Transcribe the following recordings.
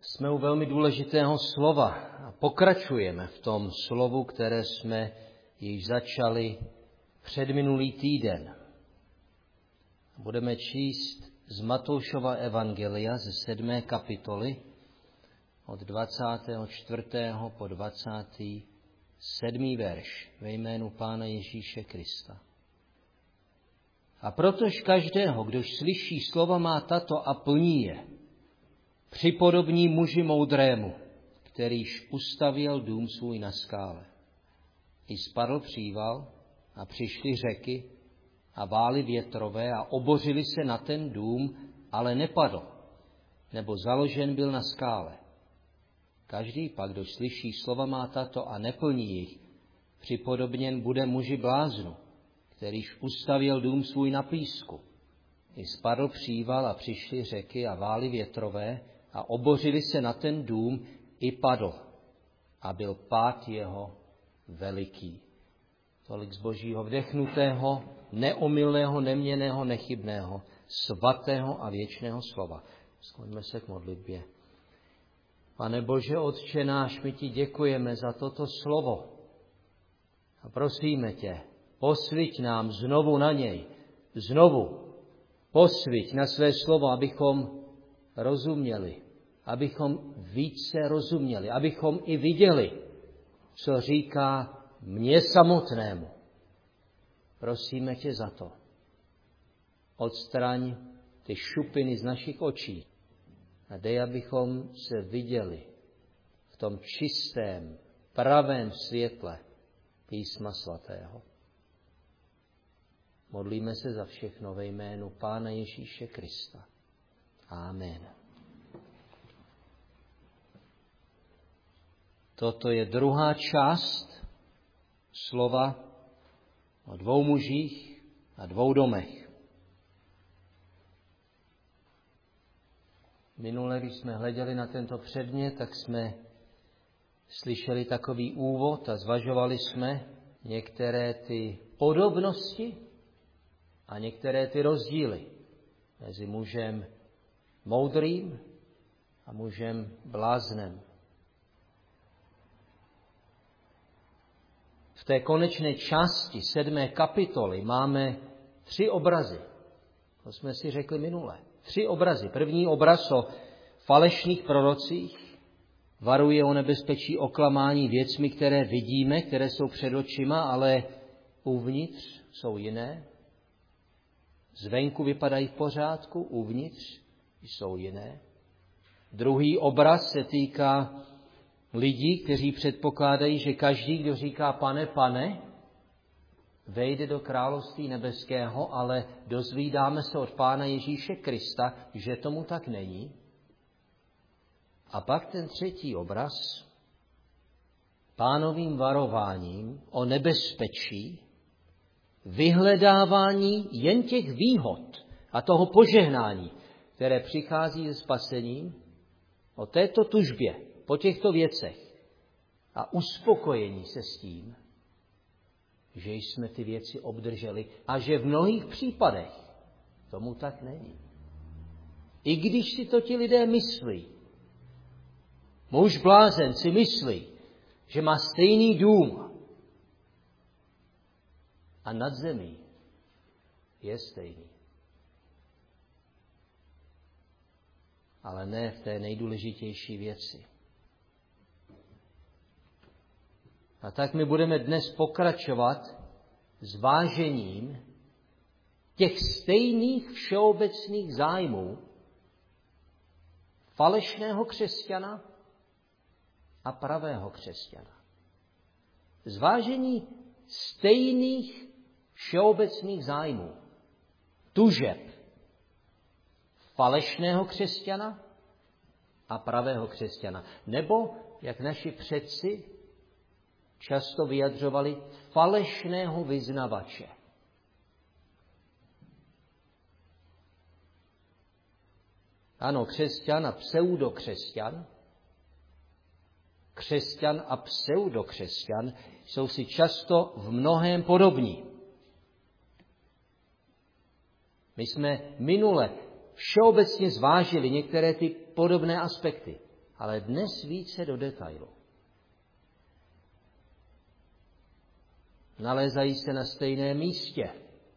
Jsme u velmi důležitého slova a pokračujeme v tom slovu, které jsme již začali předminulý týden. Budeme číst z Matoušova evangelia ze 7. kapitoly od 24. po 27. verš ve jménu Pána Ježíše Krista. A protož každého, kdož slyší slova má tato a plní je, připodobní muži moudrému, kterýž ustavěl dům svůj na skále. I spadl příval a přišly řeky a vály větrové a obořily se na ten dům, ale nepadl, nebo založen byl na skále. Každý pak, kdo slyší slova má tato a neplní jich, připodobněn bude muži bláznu, kterýž ustavěl dům svůj na písku. I spadl příval a přišly řeky a vály větrové a obořily se na ten dům, i padl. A byl pád jeho veliký. Tolik z Božího vdechnutého, neomylného, neměnného, nechybného, svatého a věčného slova. Skloňme se k modlitbě. Pane Bože, Otče náš, my ti děkujeme za toto slovo. A prosíme tě, posviť nám znovu na něj. Znovu posviť na své slovo, abychom rozuměli. Abychom více rozuměli. Abychom i viděli, co říká mně samotnému. Prosíme tě za to. Odstraň ty šupiny z našich očí a dej, abychom se viděli v tom čistém, pravém světle Písma svatého. Modlíme se za všechno ve jménu Pána Ježíše Krista. Amen. Toto je druhá část slova o dvou mužích a dvou domech. Minule, když jsme hleděli na tento předmět, tak jsme slyšeli takový úvod a zvažovali jsme některé ty podobnosti a některé ty rozdíly mezi mužem moudrým a mužem bláznem. V té konečné části 7. kapitoly máme 3 obrazy. To jsme si řekli minule. 3 obrazy. První obraz o falešných prorocích varuje o nebezpečí oklamání věcmi, které vidíme, které jsou před očima, ale uvnitř jsou jiné. Zvenku vypadají v pořádku, uvnitř jsou jiné. Druhý obraz se týká lidí, kteří předpokládají, že každý, kdo říká pane, pane, vejde do království nebeského, ale dozvídáme se od Pána Ježíše Krista, že tomu tak není. A pak ten třetí obraz, Pánovým varováním o nebezpečí, vyhledávání jen těch výhod a toho požehnání, které přichází se spasením, o této tužbě, po těchto věcech a uspokojení se s tím, že jsme ty věci obdrželi a že v mnohých případech tomu tak není. I když si to ti lidé myslí, muž blázen si myslí, že má stejný dům a nad zemí je stejný. Ale ne v té nejdůležitější věci. A tak my budeme dnes pokračovat s vážením těch stejných všeobecných zájmů falešného křesťana a pravého křesťana. Zvážení stejných všeobecných zájmů, tužeb falešného křesťana a pravého křesťana. Nebo, jak naši předci často vyjadřovali, falešného vyznavače. Ano, křesťan a pseudokřesťan, křesťan a pseudokřesťan jsou si často v mnohém podobní. My jsme minule všeobecně zvážili některé ty podobné aspekty. ale dnes více do detailu. Nalézají se na stejném místě.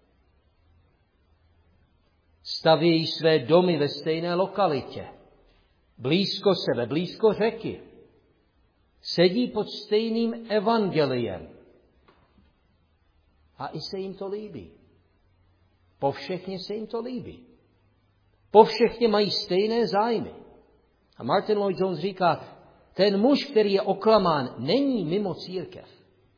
Stavějí své domy ve stejné lokalitě. Blízko sebe, blízko řeky. Sedí pod stejným evangeliem. A i se jim to líbí. Povšechně se jim to líbí. Povšechně mají stejné zájmy. A Martin Lloyd-Jones říká, ten muž, který je oklamán, není mimo církev.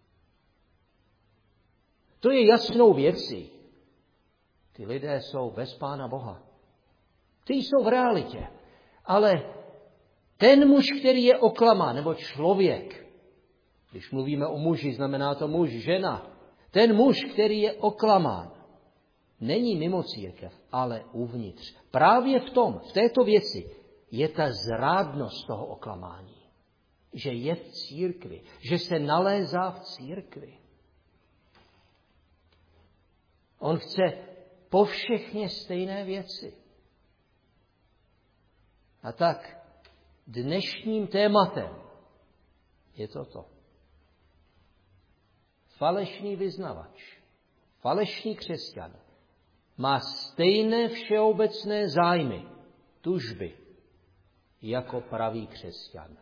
To je jasnou věcí. Ty lidé jsou bez Pána Boha. Ty jsou v realitě. Ale ten muž, který je oklamán, nebo člověk, když mluvíme o muži, znamená to muž, žena, ten muž, který je oklamán, není mimo církev, ale uvnitř. Právě v této věci je ta zrádnost toho oklamání. Že je v církvi, že se nalézá v církvi. On chce povšechně stejné věci. A tak dnešním tématem je toto. Falešný vyznavač, falešný křesťan má stejné všeobecné zájmy, tužby, jako pravý křesťan.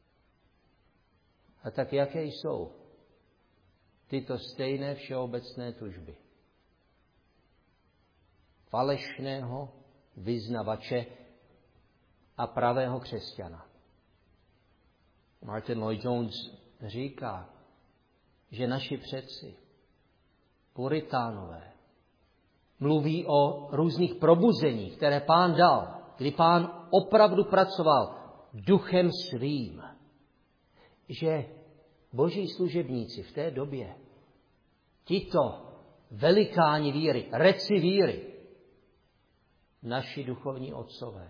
A tak jaké jsou tyto stejné všeobecné tužby? Falešného vyznavače a pravého křesťana. Martin Lloyd-Jones říká, že naši předci, puritánové, mluví o různých probuzeních, které Pán dal, kdy Pán opravdu pracoval duchem svým. Že boží služebníci v té době, tito velikáni víry, reci víry, naši duchovní otcové,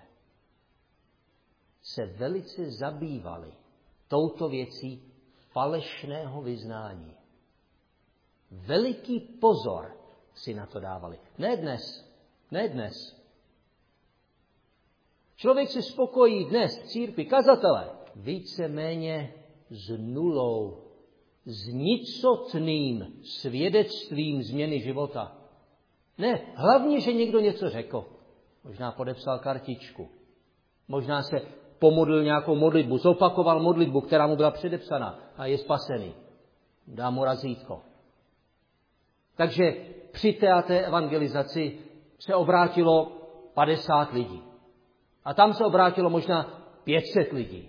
se velice zabývali touto věcí falešného vyznání. Veliký pozor si na to dávali. Ne dnes. Člověk se spokojí dnes v církvi, kazatele, víceméně s nulou, s nicotným svědectvím změny života. Ne, hlavně, že někdo něco řekl. Možná podepsal kartičku. Možná se pomodlil nějakou modlitbu, zopakoval modlitbu, která mu byla předepsaná a je spasený. Dá mu razítko. Takže při té evangelizaci se obrátilo 50 lidí. A tam se obrátilo možná 500 lidí.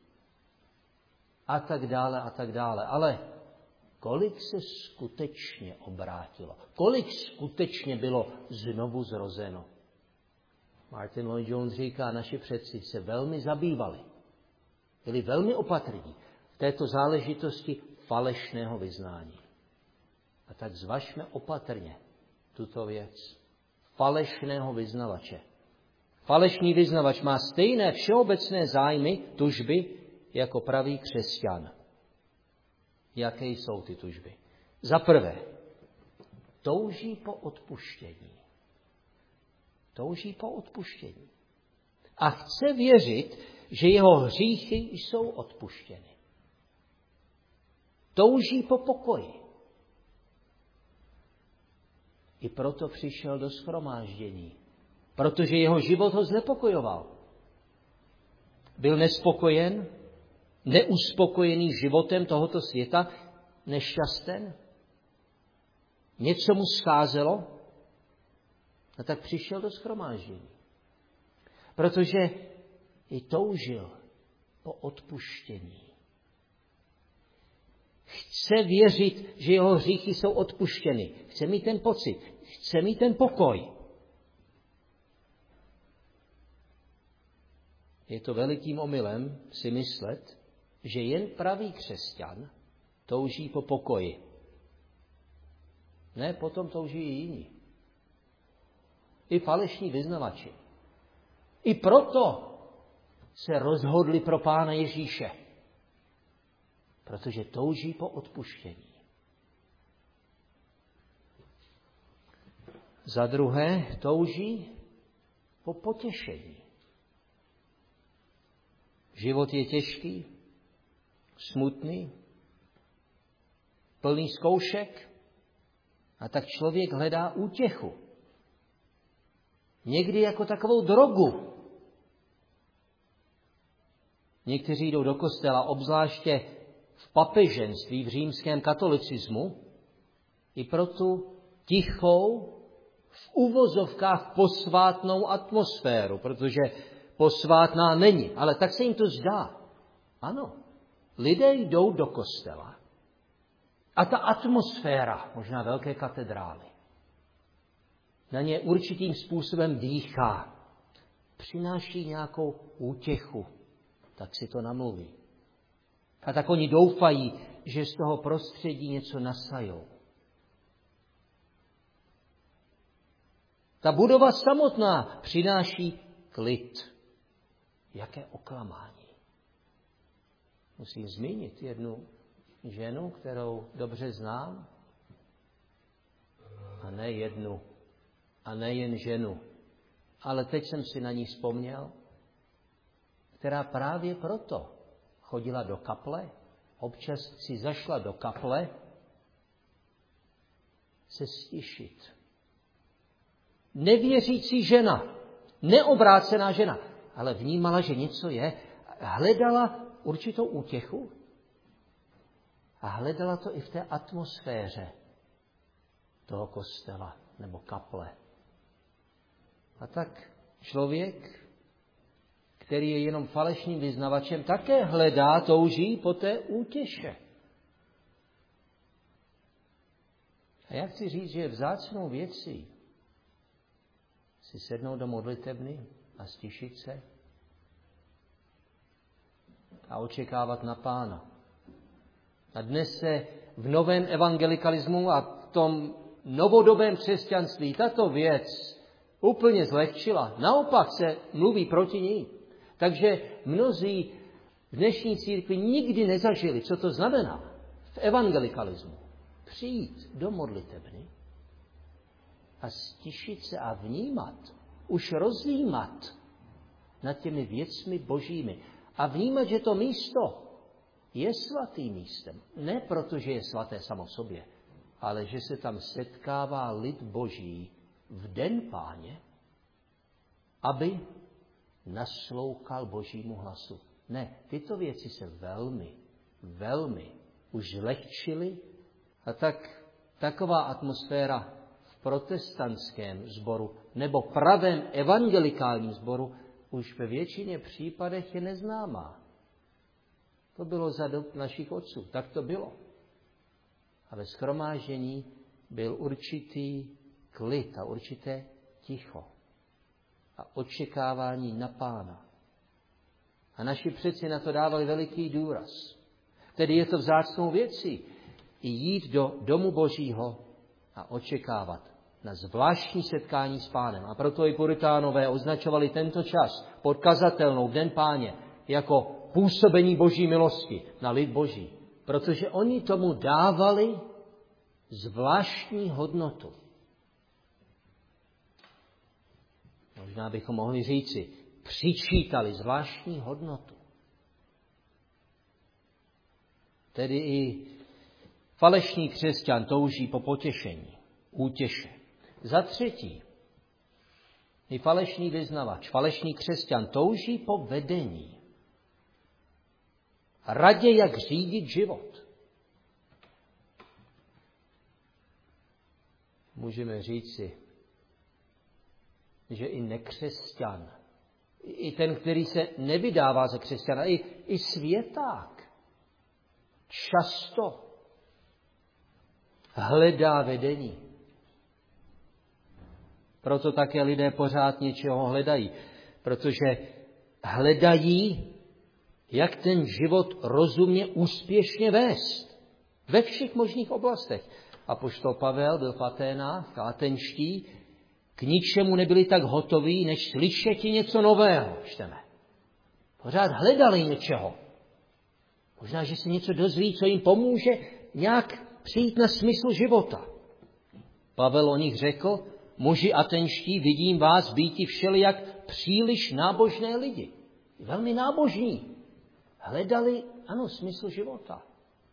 A tak dále. Ale kolik se skutečně obrátilo? Kolik skutečně bylo znovu zrozeno? Martin Lloyd-Jones říká, naši předci se velmi zabývali. Byli velmi opatrní v této záležitosti falešného vyznání. A tak zvažme opatrně tuto věc. Falešného vyznavače. Falešný vyznavač má stejné všeobecné zájmy, tužby, jako pravý křesťan. Jaké jsou ty tužby? Za prvé, touží po odpuštění. Touží po odpuštění. A chce věřit, že jeho hříchy jsou odpuštěny. Touží po pokoji. I proto přišel do shromáždění. Protože jeho život ho znepokojoval. Byl nespokojen, neuspokojený životem tohoto světa, nešťasten. Něco mu scházelo a tak přišel do shromáždění. Protože i toužil po odpuštění. Chce věřit, že jeho hříchy jsou odpuštěny. Chce mít ten pocit, chce mít ten pokoj. Je to velikým omylem si myslet, že jen pravý křesťan touží po pokoji. Ne, potom touží i jiní. I falešní vyznavači. I proto se rozhodli pro Pána Ježíše. Protože touží po odpuštění. Za druhé, touží po potěšení. Život je těžký, smutný, plný zkoušek a tak člověk hledá útěchu. Někdy jako takovou drogu. Někteří jdou do kostela, obzvláště v papeženství, v římském katolicismu, i pro tu tichou, v uvozovkách posvátnou atmosféru, protože posvátná není, ale tak se jim to zdá. Ano, lidé jdou do kostela a ta atmosféra, možná velké katedrály, na ně určitým způsobem dýchá, přináší nějakou útěchu, tak si to namluví. A tak oni doufají, že z toho prostředí něco nasajou. Ta budova samotná přináší klid. Jaké oklamání. Musím zmínit jednu ženu, kterou dobře znám. A ne jednu. A nejen ženu. Ale teď jsem si na ní vzpomněl, která právě proto chodila do kaple, občas si zašla do kaple se stišit. Nevěřící žena, neobrácená žena, ale vnímala, že něco je, hledala určitou útěchu a hledala to i v té atmosféře toho kostela nebo kaple. A tak člověk, který je jenom falešným vyznavačem, také hledá, touží po té útěše. A já chci říct, že je vzácnou věcí si sednout do modlitebny a stišit se a očekávat na Pána. A dnes se v novém evangelikalismu a v tom novodobém křesťanství tato věc úplně zlehčila. Naopak se mluví proti ní. Takže mnozí v dnešní církvi nikdy nezažili, co to znamená v evangelikalismu. Přijít do modlitebny a stišit se a vnímat, už rozjímat nad těmi věcmi božími. A vnímat, že to místo je svatým místem. Ne proto, že je svaté samo sobě, ale že se tam setkává lid boží v den Páně, aby naslouchal božímu hlasu. Ne, tyto věci se velmi už zlehčily a tak taková atmosféra v protestantském sboru nebo pravém evangelikálním sboru už ve většině případech je neznámá. To bylo za dob našich otců, tak to bylo. A ve shromáždění byl určitý klid a určité ticho a očekávání na Pána. A naši předci na to dávali veliký důraz. Tedy je to vzácnou věcí i jít do domu Božího a očekávat na zvláštní setkání s Pánem. A proto i puritánové označovali tento čas pod kazatelnou v den Páně jako působení Boží milosti na lid Boží. Protože oni tomu dávali zvláštní hodnotu. Možná bychom mohli říci, přičítali zvláštní hodnotu. Tedy i falešný křesťan touží po potěšení, útěše. Za třetí, i falešný vyznavač, falešný křesťan touží po vedení. Radě, jak řídit život. Můžeme říci, že i nekřesťan, i ten, který se nevydává za křesťana, i světák často hledá vedení. Proto také lidé pořád něčeho hledají, protože hledají, jak ten život rozumně, úspěšně vést. Ve všech možných oblastech. Apoštol Pavel byl v Aténách, atenští, k ničemu nebyli tak hotoví, než slyšeti něco nového, čteme. Pořád hledali něčeho. Možná, že se něco dozví, co jim pomůže nějak přijít na smysl života. Pavel o nich řekl, muži atenští, vidím vás býti všelijak příliš nábožné lidi. Velmi nábožní. hledali, ano, smysl života.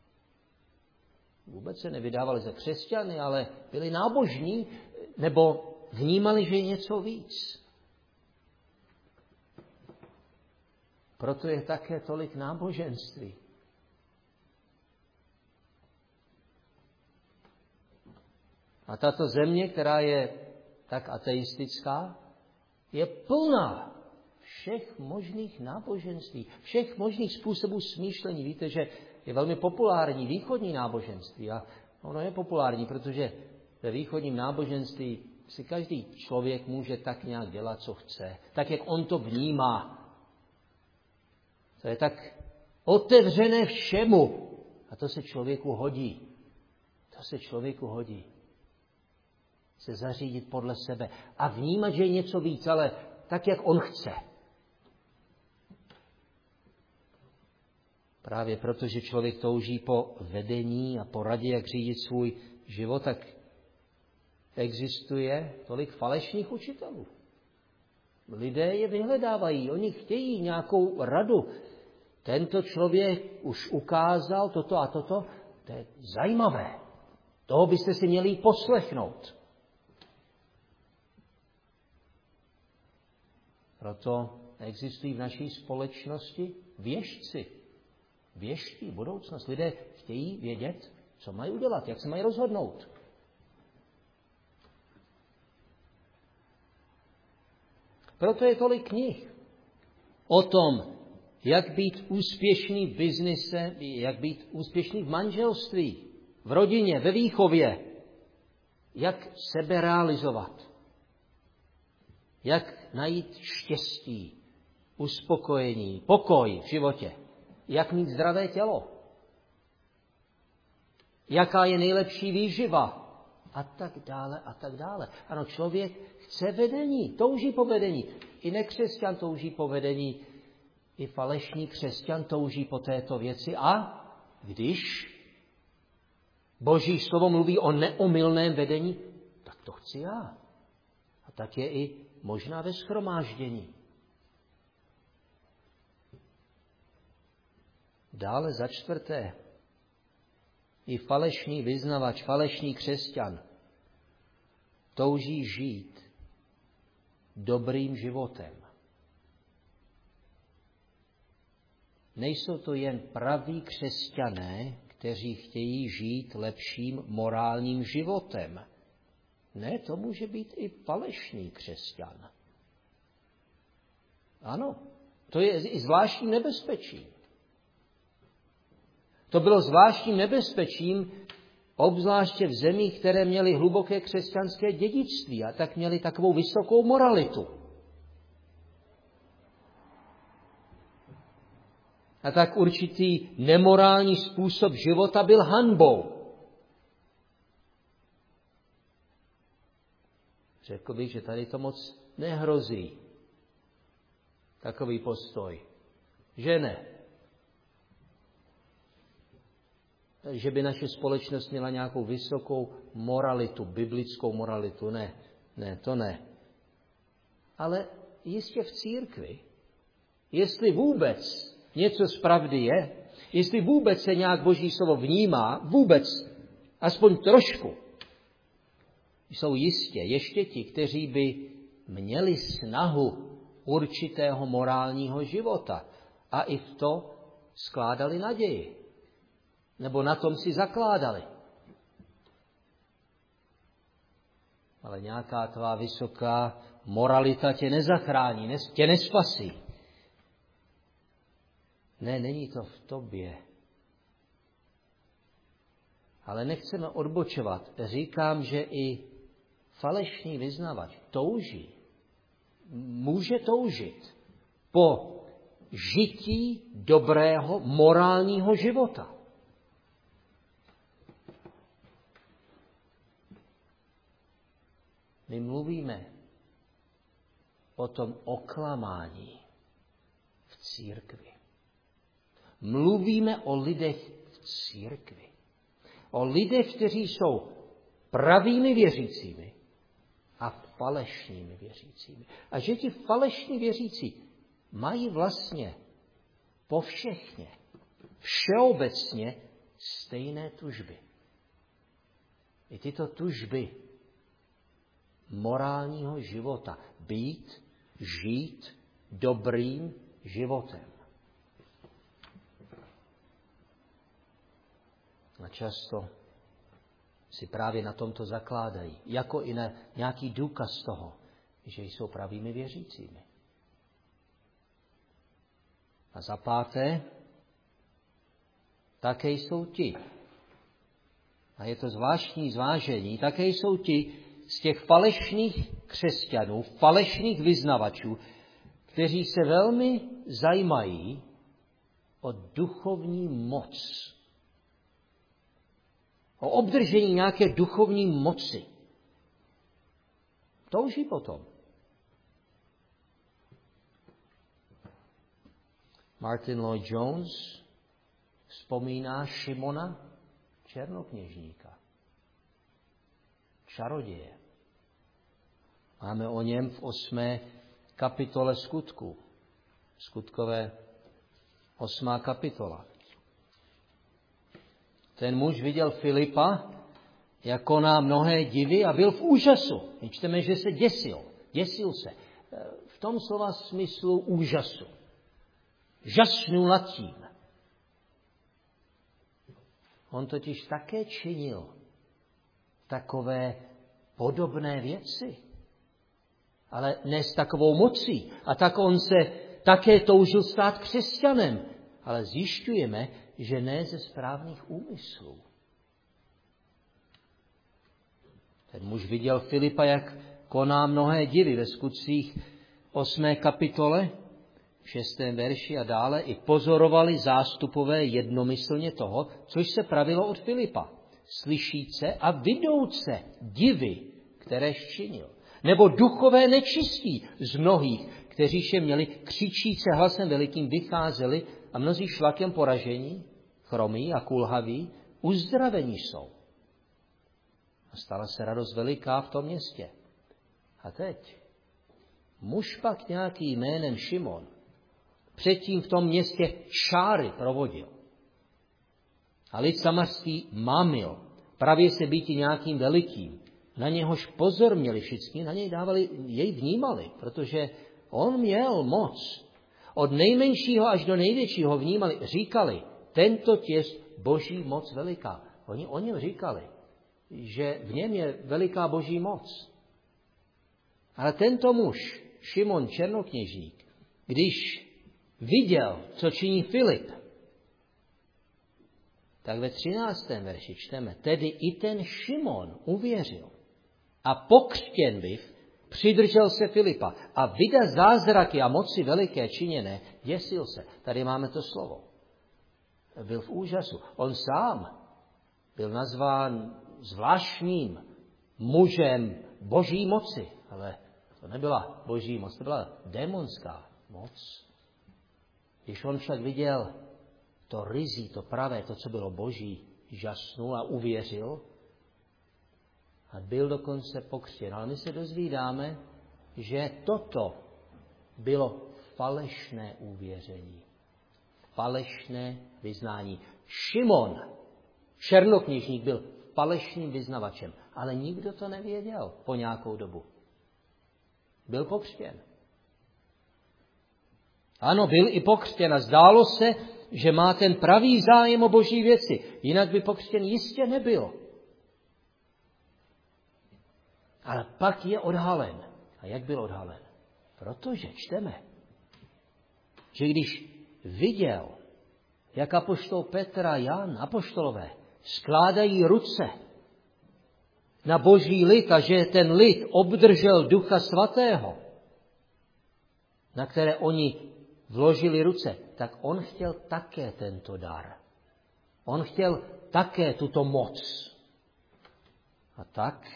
Vůbec se nevydávali za křesťany, ale byli nábožní, nebo vnímali, že je něco víc. Proto je také tolik náboženství. A tato země, která je tak ateistická, je plná všech možných náboženství, všech možných způsobů smýšlení. Víte, že je velmi populární východní náboženství a ono je populární, protože ve východním náboženství si každý člověk může tak nějak dělat, co chce, tak, jak on to vnímá. To je tak otevřené všemu a to se člověku hodí. To se člověku hodí. Se zařídit podle sebe a vnímat, že je něco víc, ale tak, jak on chce. Právě proto, že člověk touží po vedení a po radě, jak řídit svůj život, tak existuje tolik falešných učitelů. Lidé je vyhledávají, oni chtějí nějakou radu. Tento člověk už ukázal toto a toto, to je zajímavé. Toho byste si měli poslechnout. Proto existují v naší společnosti věštci. Věští budoucnost. Lidé chtějí vědět, co mají udělat, jak se mají rozhodnout. Proto je tolik knih o tom, jak být úspěšný v biznise, jak být úspěšný v manželství, v rodině, ve výchově, jak sebe realizovat, jak najít štěstí, uspokojení, pokoj v životě, jak mít zdravé tělo, jaká je nejlepší výživa a tak dále a tak dále. Ano, člověk chce vedení, touží po vedení. I nekřesťan touží po vedení, i falešný křesťan touží po této věci. A když Boží slovo mluví o neomylném vedení, tak to chci já. A tak je i možná ve shromáždění. Dále za čtvrté, i falešný vyznavač, falešný křesťan touží žít dobrým životem. Nejsou to jen praví křesťané, kteří chtějí žít lepším morálním životem. Ne, to může být i falešný křesťan. Ano, to je i zvláštním nebezpečím. To bylo zvláštním nebezpečím, obzvláště v zemích, které měly hluboké křesťanské dědictví a tak měly takovou vysokou moralitu. A tak určitý nemorální způsob života byl hanbou. Řekl bych, že tady to moc nehrozí. Takový postoj. Že ne. Že by naše společnost měla nějakou vysokou moralitu, biblickou moralitu. Ne, to ne. Ale jistě v církvi, jestli vůbec něco z pravdy je, jestli vůbec se nějak Boží slovo vnímá, vůbec, aspoň trošku, jsou jistě ještě ti, kteří by měli snahu určitého morálního života a i v to skládali naději. Nebo na tom si zakládali. Ale nějaká tvá vysoká moralita tě nezachrání, tě nespasí. Ne, není to v tobě. Ale nechceme odbočovat. Říkám, že i falešný vyznavač může toužit po žití dobrého morálního života. My mluvíme o tom oklamání v církvi. Mluvíme o lidech v církvi. O lidech, kteří jsou pravými věřícími a falešnými věřícími. A že ti falešní věřící mají vlastně povšechně, všeobecně stejné tužby. I tyto tužby morálního života. Žít dobrým životem. A často si právě na tomto zakládají, jako i na nějaký důkaz toho, že jsou pravými věřícími. A za páté, také jsou ti, a je to zvláštní zvážení, také jsou ti z těch falešných křesťanů, falešných vyznavačů, kteří se velmi zajímají o duchovní moc, o obdržení nějaké duchovní moci. Touží potom. Martin Lloyd-Jones vzpomíná Šimona černokněžníka, čaroděje. Máme o něm v 8. kapitole Skutků. Skutkové 8. kapitola. Ten muž viděl Filipa, jak koná mnohé divy a byl v úžasu. My čteme, že se děsil. Děsil se. V tom slova smyslu úžasu. Žasnul nad tím. On totiž také činil takové podobné věci, ale ne s takovou mocí. A tak on se také toužil stát křesťanem, ale zjišťujeme, že ne ze správných úmyslů. Ten muž viděl Filipa, jak koná mnohé divy ve Skutcích 8. kapitole, 6. verši a dále, i pozorovali zástupové jednomyslně toho, což se pravilo od Filipa. Slyšíce a vidouce divy, které činil. Nebo duchové nečistí z mnohých, kteříž je měli, křičíce hlasem velikým, vycházeli a mnozí šlakem poražení, chromí a kulhaví, uzdravení jsou. A stala se radost veliká v tom městě. A teď muž pak nějaký jménem Šimon předtím v tom městě čáry provodil. A lid samařský mámil, právě se býti nějakým velikým. Na něhož pozor měli všichni, na něj dávali, jej vnímali, protože on měl moc. Od nejmenšího až do největšího vnímali, říkali, tento těst boží moc veliká. Oni o něm říkali, že v něm je veliká boží moc. Ale tento muž, Šimon černokněžník, když viděl, co činí Filip, tak ve 13. verši čteme, tedy i ten Šimon uvěřil a pokřtěn byv, přidržel se Filipa a vida zázraky a moci veliké činěné, děsil se. Tady máme to slovo. Byl v úžasu. On sám byl nazván zvláštním mužem boží moci, ale to nebyla boží moc, to byla démonská moc. Když on však viděl to rizí, to pravé, to, co bylo boží, žasnul a uvěřil a byl dokonce pokřtěn. Ale my se dozvídáme, že toto bylo falešné uvěření, falešné vyznání. Šimon, černokněžník, byl falešným vyznavačem, ale nikdo to nevěděl po nějakou dobu. Byl pokřtěn. Ano, byl i pokřtěn a zdálo se, že má ten pravý zájem o boží věci. Jinak by pokřtěn jistě nebyl. Ale pak je odhalen. A jak byl odhalen? Protože čteme, že když viděl, jak apoštol Petr a Jan, apoštolové, skládají ruce na boží lid a že ten lid obdržel Ducha Svatého, na které oni vložili ruce, tak on chtěl také tento dar. On chtěl také tuto moc. A tak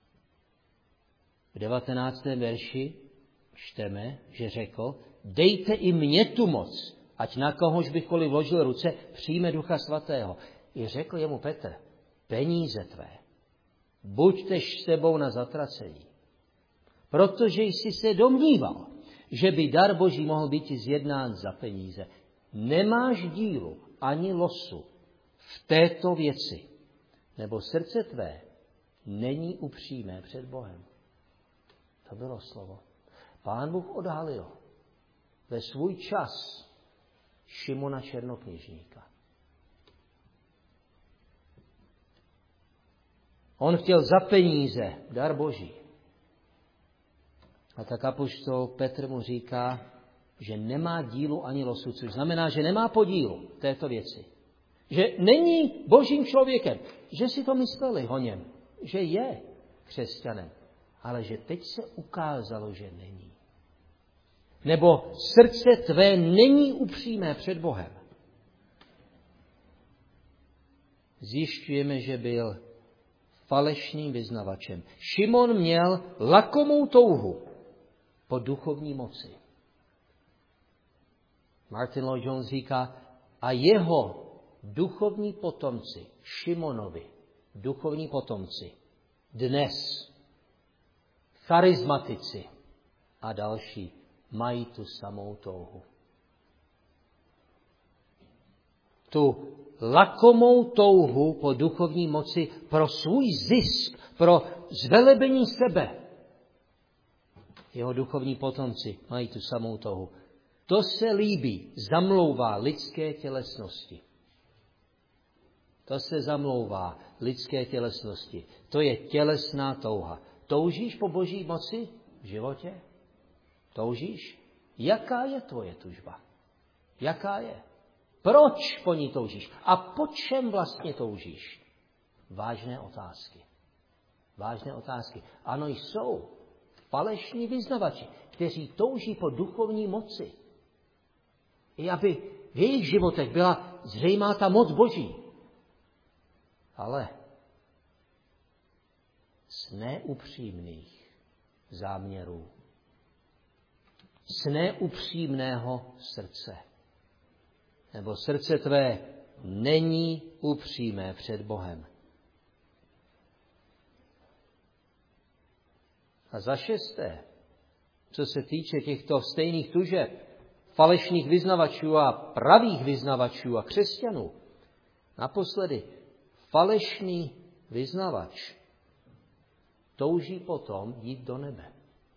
v 19. verši čteme, že řekl, dejte i mně tu moc, ať na kohož bychkoliv vložil ruce, přijme Ducha Svatého. I řekl jemu Petr, peníze tvé, buďtež s tebou na zatracení. Protože jsi se domníval, že by dar Boží mohl být zjednán za peníze. nemáš dílu ani losu v této věci, nebo srdce tvé není upřímé před Bohem. To bylo slovo. Pán Bůh odhalil ve svůj čas Šimona černokněžníka. On chtěl za peníze dar Boží. A tak apoštol Petr mu říká, že nemá dílu ani losu, což znamená, že nemá podílu v této věci. Že není božím člověkem, že si to mysleli o něm, že je křesťanem, ale že teď se ukázalo, že není. Nebo srdce tvé není upřímé před Bohem. Zjišťujeme, že byl falešným vyznavačem. Šimon měl lakomou touhu po duchovní moci. Martin Lloyd-Jones říká, a jeho duchovní potomci, Šimonovi, duchovní potomci, dnes, charizmatici a další, mají tu samou touhu. Tu lakomou touhu po duchovní moci pro svůj zisk, pro zvelebení sebe. Jeho duchovní potomci mají tu samou touhu. To se líbí, zamlouvá lidské tělesnosti. To se zamlouvá lidské tělesnosti. To je tělesná touha. Toužíš po boží moci v životě? Toužíš? Jaká je tvoje tužba? Jaká je? Proč po ní toužíš? A po čem vlastně toužíš? Vážné otázky. Vážné otázky. Ano, jsou falešní vyznavači, kteří touží po duchovní moci. I aby v jejich životech byla zřejmá ta moc Boží. Ale z neupřímných záměrů, z neupřímného srdce. Nebo srdce tvé není upřímé před Bohem. A za šesté, co se týče těchto stejných tužeb, falešných vyznavačů a pravých vyznavačů a křesťanů, naposledy falešný vyznavač touží potom jít do nebe.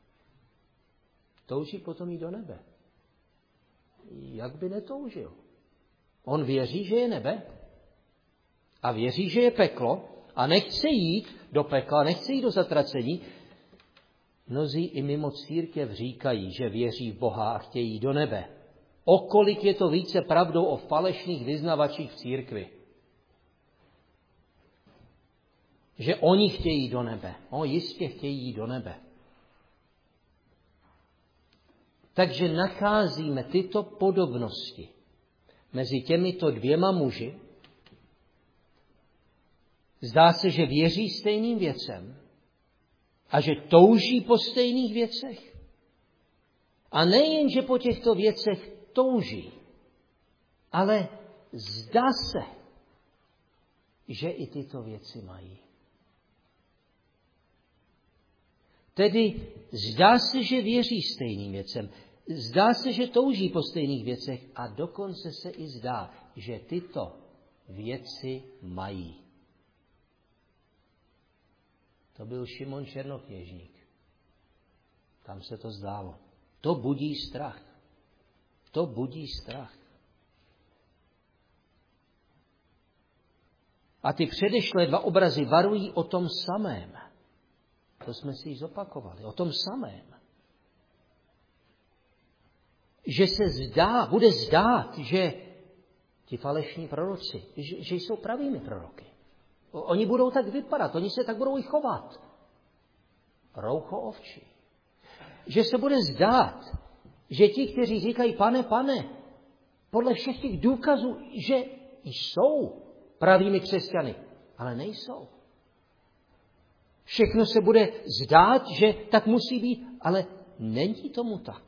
Touží potom jít do nebe. Jak by netoužil? On věří, že je nebe a věří, že je peklo a nechce jít do pekla, nechce jít do zatracení. Mnozí i mimo církev říkají, že věří v Boha a chtějí jít do nebe. O kolik je to více pravdou o falešných vyznavačích v církvi? Že oni chtějí do nebe. Jistě chtějí jít do nebe. Takže nacházíme tyto podobnosti mezi těmito dvěma muži. Zdá se, že věří stejným věcem a že touží po stejných věcech. A nejen, že po těchto věcech touží, ale zdá se, že i tyto věci mají. Tedy zdá se, že věří stejným věcem. Zdá se, že touží po stejných věcech a dokonce se i zdá, že tyto věci mají. To byl Šimon černokněžník. Tam se to zdálo. To budí strach. To budí strach. A ty předešlé dva obrazy varují o tom samém. To jsme si již zopakovali. O tom samém. Že se bude zdát, že ti falešní proroci, že jsou pravými proroky. Oni budou tak vypadat, oni se tak budou i chovat. Roucho ovčí. Že se bude zdát, že ti, kteří říkají, pane, podle všech těch důkazů, že jsou pravými křesťany, ale nejsou. Všechno se bude zdát, že tak musí být, ale není tomu tak.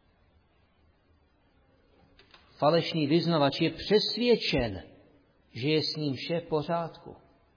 Falešný vyznavač je přesvědčen, že je s ním vše v pořádku.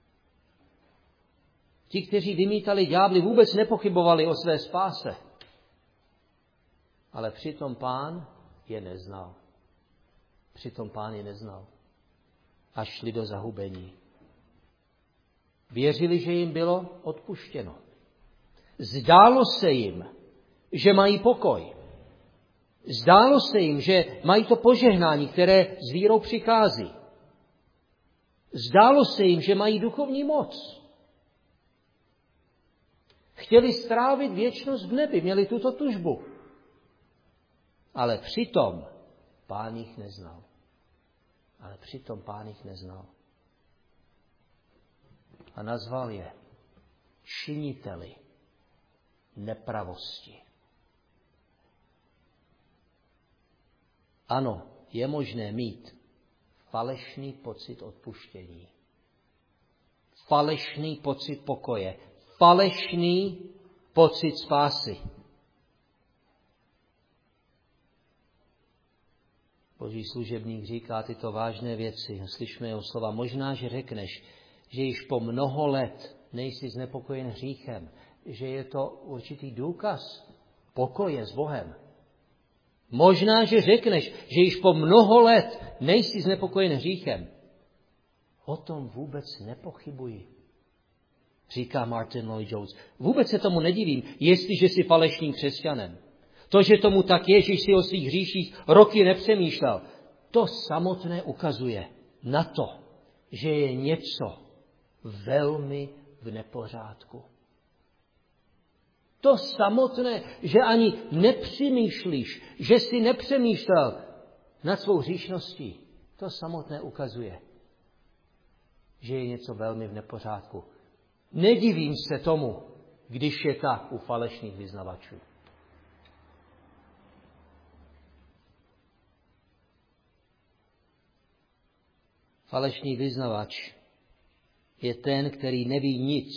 Ti, kteří vymítali ďábly, vůbec nepochybovali o své spáse. Ale přitom Pán je neznal. Přitom Pán je neznal a šli do zahubení. Věřili, že jim bylo odpuštěno. Zdálo se jim, že mají pokoj. Zdálo se jim, že mají to požehnání, které s vírou přichází. Zdálo se jim, že mají duchovní moc. Chtěli strávit věčnost v nebi, měli tuto tužbu. Ale přitom Pán jich neznal. A nazval je činiteli nepravosti. Ano, je možné mít falešný pocit odpuštění, falešný pocit pokoje, falešný pocit spásy. Boží služebník říká tyto vážné věci. Slyšme jeho slova. Možná, že řekneš, že již po mnoho let nejsi znepokojen hříchem, že je to určitý důkaz pokoje s Bohem. Možná, že řekneš, že již po mnoho let nejsi znepokojen hříchem. O tom vůbec nepochybuji, říká Martin Lloyd-Jones. Vůbec se tomu nedivím, jestliže jsi falešným křesťanem. To, že tomu tak je, že jsi o svých hříších roky nepřemýšlel, to samotné ukazuje na to, že je něco velmi v nepořádku. To samotné, že ani nepřemýšlíš, že jsi nepřemýšlel nad svou hříšností, to samotné ukazuje, že je něco velmi v nepořádku. Nedivím se tomu, když je tak u falešných vyznavačů. Falešný vyznavač je ten, který neví nic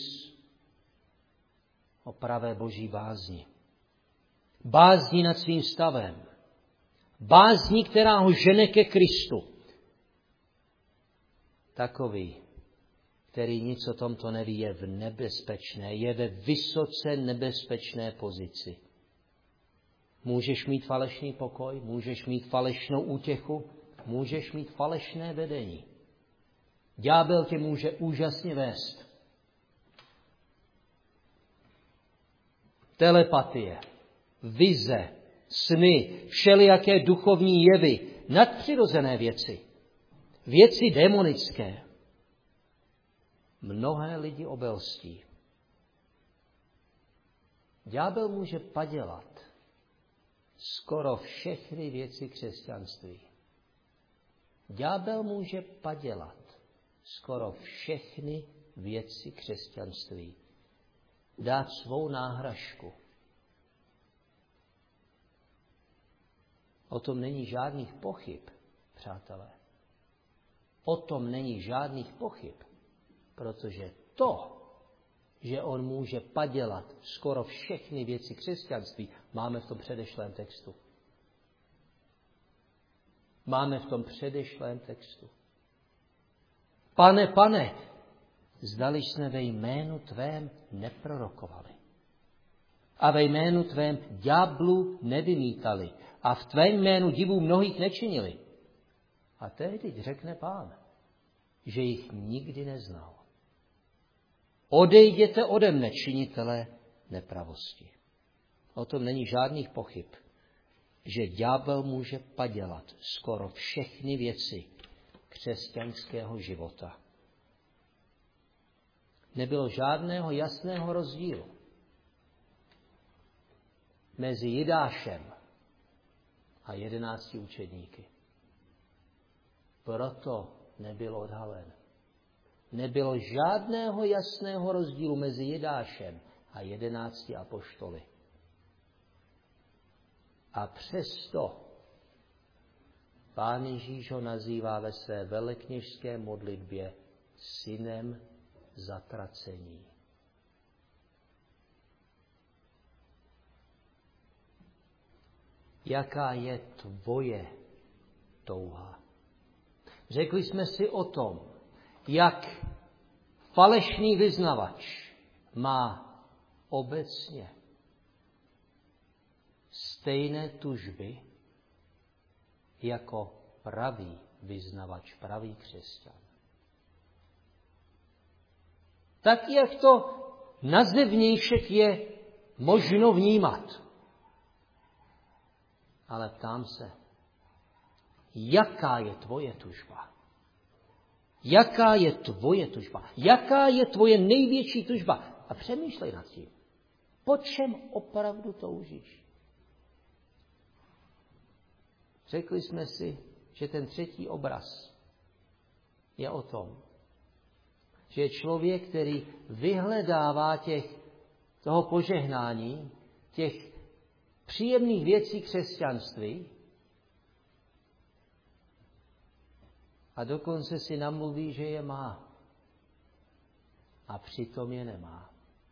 o pravé Boží bázni. Bázni nad svým stavem. Bázni, která ho žene ke Kristu. Takový, který nic o tomto neví, je v nebezpečné, je ve vysoce nebezpečné pozici. Můžeš mít falešný pokoj, můžeš mít falešnou útěchu, můžeš mít falešné vedení. Ďábel tě může úžasně vést. Telepatie, vize, sny, všelijaké duchovní jevy, nadpřirozené věci, věci démonické. Mnohé lidi obelstí. Ďábel může padělat skoro všechny věci křesťanství. Ďábel může padělat skoro všechny věci křesťanství. Dát svou náhražku. O tom není žádných pochyb, přátelé. O tom není žádných pochyb, protože to, že on může padělat skoro všechny věci křesťanství, máme v tom předešlém textu. Máme v tom předešlém textu. Pane, pane, zdali jsme ve jménu tvém neprorokovali. A ve jménu tvém ďáblu nevymítali. A v tvém jménu divů mnohých nečinili. A tehdy řekne Pán, že jich nikdy neznal. Odejděte ode mne, činitelé nepravosti. O tom není žádných pochyb, že ďábel může padělat skoro všechny věci křesťanského života. Nebylo žádného jasného rozdílu mezi Jidášem a 11 učedníky. Proto nebyl odhalen. Nebylo žádného jasného rozdílu mezi Jidášem a 11 apoštoly. A přesto Pán Ježíš ho nazývá ve své velekněžské modlitbě synem zatracení. Jaká je tvoje touha? Řekli jsme si o tom, jak falešný vyznavač má obecně stejné tužby jako pravý vyznavač, pravý křesťan. Tak, jak to na zevnějšek je možno vnímat. Ale ptám se, jaká je tvoje tužba? Jaká je tvoje tužba? Jaká je tvoje největší tužba? A přemýšlej nad tím. Po čem opravdu toužíš? Řekli jsme si, že ten třetí obraz je o tom, že je člověk, který vyhledává toho požehnání, těch příjemných věcí křesťanství a dokonce si namluví, že je má. A přitom je nemá.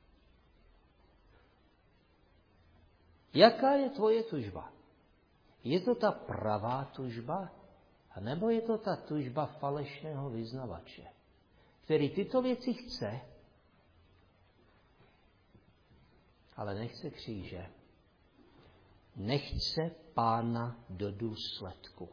Jaká je tvoje tužba? Je to ta pravá tužba? A nebo je to ta tužba falešného vyznavače, který tyto věci chce, ale nechce kříže. Nechce Pána do důsledku.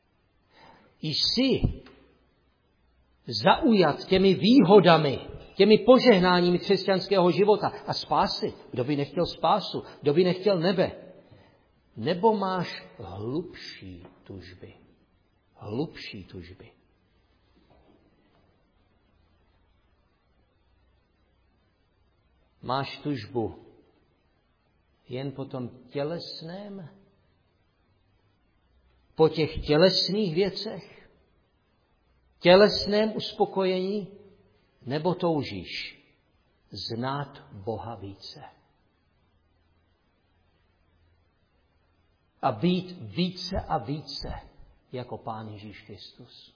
Jsi zaujat těmi výhodami, těmi požehnáními křesťanského života a spásy. Kdo by nechtěl spásu? Kdo by nechtěl nebe? Nebo máš hlubší tužby? Hlubší tužby. Máš tužbu jen po tom tělesném, po těch tělesných věcech, tělesném uspokojení, nebo toužíš znát Boha více a být více a více jako Pán Ježíš Kristus?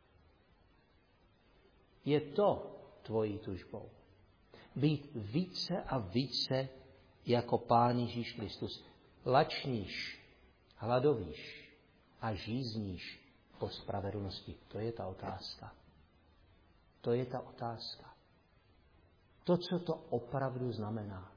Je to tvojí tužbou. Být více a více jako Pán Ježíš Kristus. Lačníš, hladovíš a žízníš po spravedlnosti. To je ta otázka. To je ta otázka. To, co to opravdu znamená.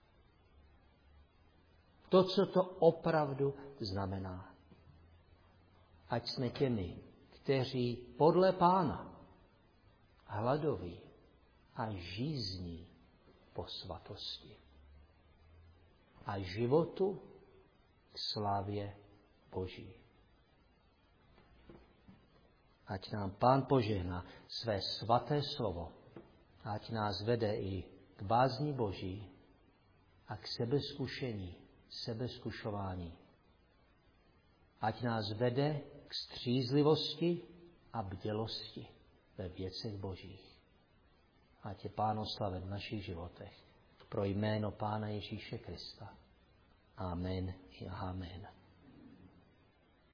To, co to opravdu znamená. Ať jsme těmi, kteří podle Pána hladoví a žízní po svatosti a životu k slávě Boží. Ať nám Pán požehná své svaté slovo, ať nás vede i k bázni Boží a k sebezkušení, sebezkušování. Ať nás vede k střízlivosti a bdělosti ve věcech Božích. Ať je Pán oslaven v našich životech. Pro jméno Pána Ježíše Krista. Amen i amen.